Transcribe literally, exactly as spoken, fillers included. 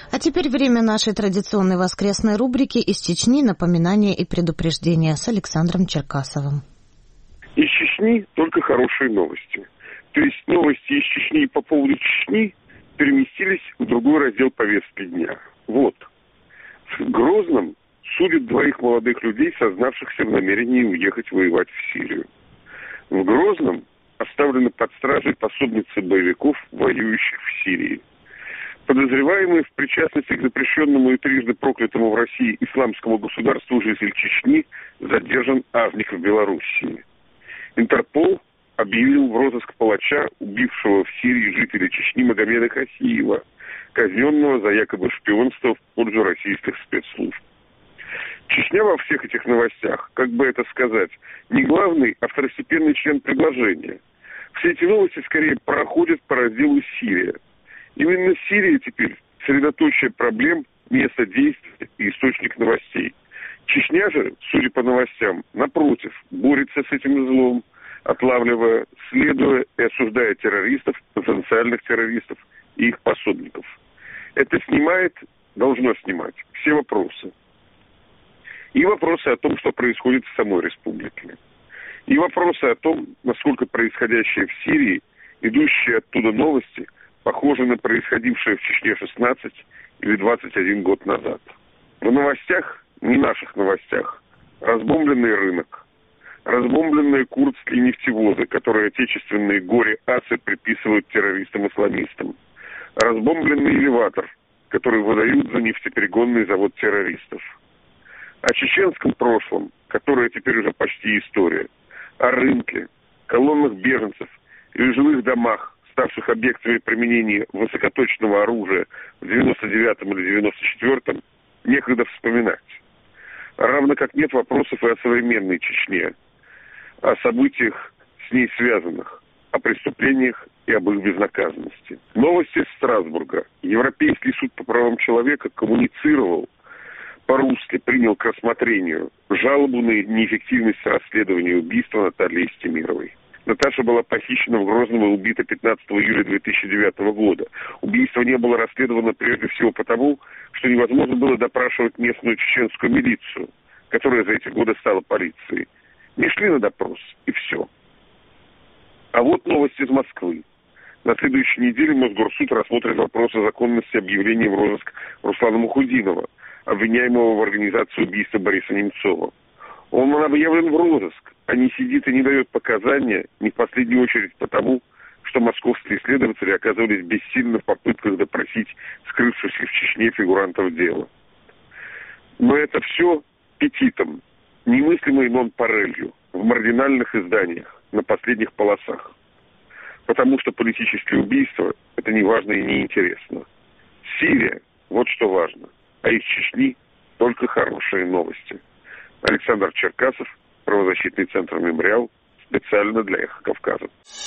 А теперь время нашей традиционной воскресной рубрики «Из Чечни. Напоминания и предупреждения» с Александром Черкасовым. Из Чечни только хорошие новости. То есть новости из Чечни по поводу Чечни переместились в другой раздел повестки дня. Вот. В Грозном судят двоих молодых людей, сознавшихся в намерении уехать воевать в Сирию. В Грозном оставлены под стражей пособницы боевиков, воюющих в Сирии. Подозреваемый в причастности к запрещенному и трижды проклятому в России исламскому государству житель Чечни задержан Авник в Белоруссии. Интерпол объявил в розыск палача, убившего в Сирии жителя Чечни Магомеда Хасиева, казненного за якобы шпионство в пользу российских спецслужб. Чечня во всех этих новостях, как бы это сказать, не главный, а второстепенный член предложения. Все эти новости скорее проходят по разделу «Сирия». Именно Сирия теперь средоточие проблем, место действия и источник новостей. Чечня же, судя по новостям, напротив, борется с этим злом, отлавливая, следуя и осуждая террористов, потенциальных террористов и их пособников. Это снимает, должно снимать все вопросы. И вопросы о том, что происходит в самой республике. И вопросы о том, насколько происходящее в Сирии, идущие оттуда новости, похожи на происходившее в Чечне шестнадцать или двадцать один год назад. В новостях, не наших новостях, разбомбленный рынок, разбомбленные курдские нефтевозы, которые отечественные горе-асы приписывают террористам-исламистам, разбомбленный элеватор, который выдают за нефтеперегонный завод террористов. О чеченском прошлом, которое теперь уже почти история, о рынке, колоннах беженцев или жилых домах, ставших объектами применения высокоточного оружия в девяносто девятом или девяносто четвёртом, некогда вспоминать. Равно как нет вопросов и о современной Чечне, о событиях с ней связанных, о преступлениях и об их безнаказанности. Новости из Страсбурга. Европейский суд по правам человека коммуницировал, по-русски принял к рассмотрению жалобу на неэффективность расследования убийства Натальи Истемировой. Наташа была похищена в Грозном и убита пятнадцатого июля две тысячи девятого года. Убийство не было расследовано прежде всего потому, что невозможно было допрашивать местную чеченскую милицию, которая за эти годы стала полицией. Не шли на допрос, и все. А вот новость из Москвы. На следующей неделе Мосгорсуд рассмотрит вопрос о законности объявления в розыск Руслана Мухудинова, обвиняемого в организации убийства Бориса Немцова. Он объявлен в розыск, а не сидит и не дает показания, не в последнюю очередь потому, что московские следователи оказывались бессильны в попытках допросить скрывшихся в Чечне фигурантов дела. Но это все петитом, немыслимой нон-парелью, в маргинальных изданиях, на последних полосах. Потому что политические убийства – это не важно и не интересно. Сирия – вот что важно. А из Чечни только хорошие новости. Александр Черкасов, правозащитный центр «Мемориал», специально для «Эхо Кавказа».